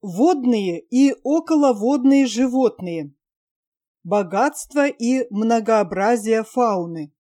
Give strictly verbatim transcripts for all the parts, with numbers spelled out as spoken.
Водные и околоводные животные. Богатство и многообразие фауны.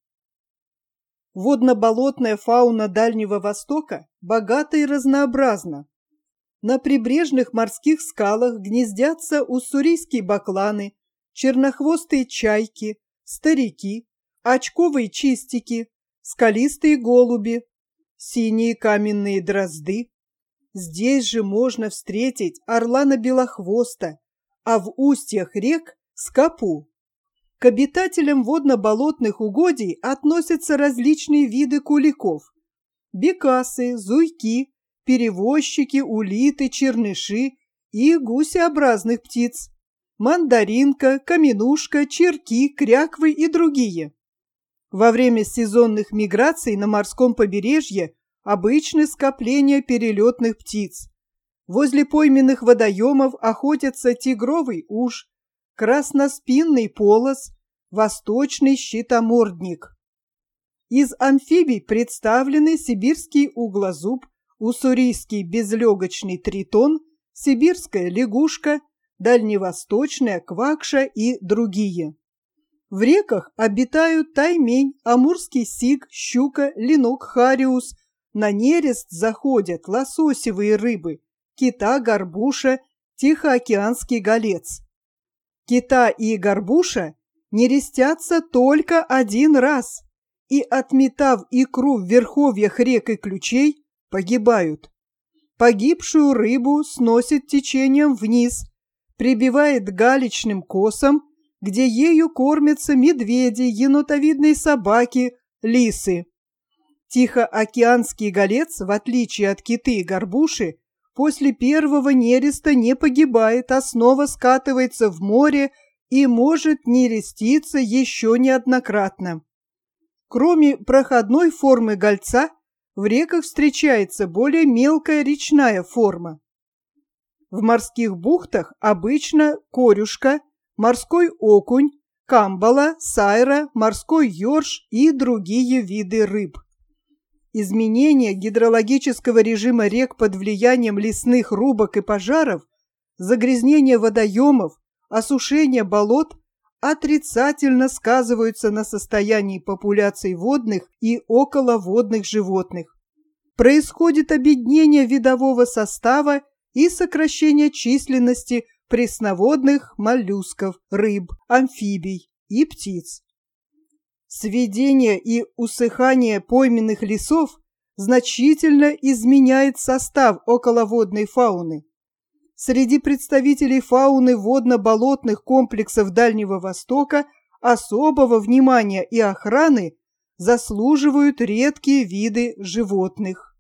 Водно-болотная фауна Дальнего Востока богата и разнообразна. На прибрежных морских скалах гнездятся уссурийские бакланы, чернохвостые чайки, старики, очковые чистики, скалистые голуби, синие каменные дрозды. Здесь же можно встретить орлана-белохвоста, а в устьях рек – скопу. К обитателям водно-болотных угодий относятся различные виды куликов – бекасы, зуйки, перевозчики, улиты, черныши и гусеобразных птиц – мандаринка, каменушка, черки, кряквы и другие. Во время сезонных миграций на морском побережье обычны скопления перелетных птиц. Возле пойменных водоемов охотятся тигровый уж, красноспинный полос, восточный щитомордник. Из амфибий представлены сибирский углозуб, уссурийский безлегочный тритон, сибирская лягушка, дальневосточная квакша и другие. В реках обитают таймень, амурский сиг, щука, ленок, хариус. На нерест заходят лососевые рыбы, кита, горбуша, тихоокеанский голец. Кита и горбуша нерестятся только один раз и, отметав икру в верховьях рек и ключей, погибают. Погибшую рыбу сносит течением вниз, прибивает галечным косом, где ею кормятся медведи, енотовидные собаки, лисы. Тихоокеанский голец, в отличие от киты и горбуши, после первого нереста не погибает, а снова скатывается в море и может нереститься еще неоднократно. Кроме проходной формы гольца, в реках встречается более мелкая речная форма. В морских бухтах обычно корюшка, морской окунь, камбала, сайра, морской ёрш и другие виды рыб. Изменение гидрологического режима рек под влиянием лесных рубок и пожаров, загрязнение водоемов, осушение болот отрицательно сказываются на состоянии популяций водных и околоводных животных. Происходит обеднение видового состава и сокращение численности пресноводных моллюсков, рыб, амфибий и птиц. Сведение и усыхание пойменных лесов значительно изменяет состав околоводной фауны. Среди представителей фауны водно-болотных комплексов Дальнего Востока особого внимания и охраны заслуживают редкие виды животных.